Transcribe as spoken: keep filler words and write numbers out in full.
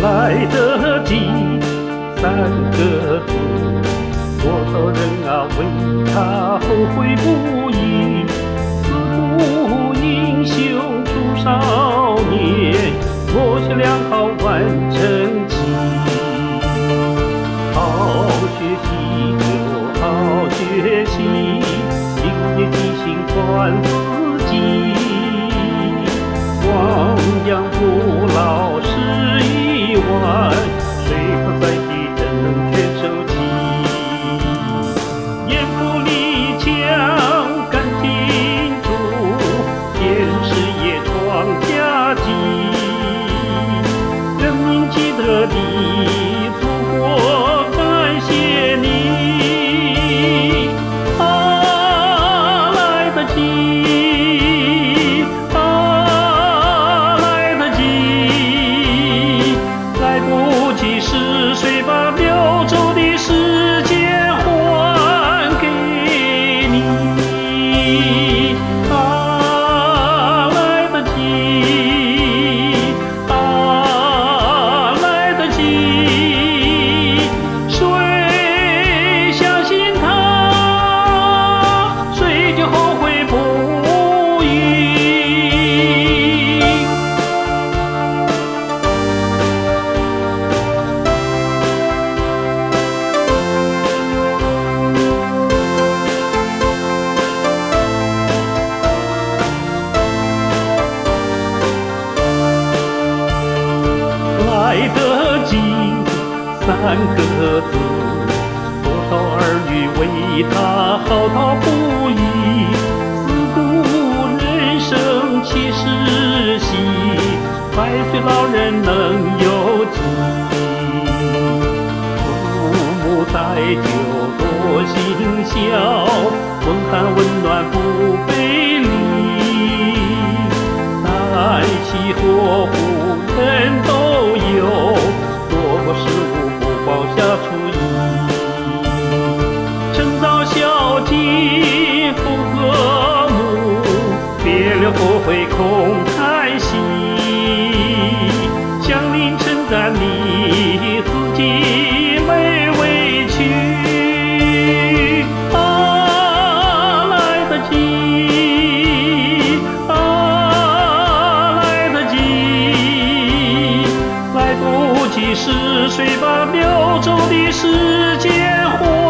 来得及三个字，多少人啊为他后悔不已。自古英雄出少年，莫学良好完成期。好学习就好学习，明年提醒转自己。亡羊补牢是一晚，谁不在意真能全收起。严复力强干挺住，见事业创佳绩。人民记得你，祖国感谢你。啊，来得及，啊，来得及，来不及时谁把流走的时间还给你？啊，来得及，啊，来得及，谁相信他，谁就后悔不已。来得及三个字，多少儿女为他嚎啕不已。自古人生七十喜，百岁老人能有几？父母在久多行孝，温寒温暖不背离。旦夕祸福人都有，做过事物不报下初一。趁早孝敬复和睦，别留后悔空叹息。乡邻称赞你，自己没委屈。啊，来得及，啊，来得及，来不及时谁把流走的时间还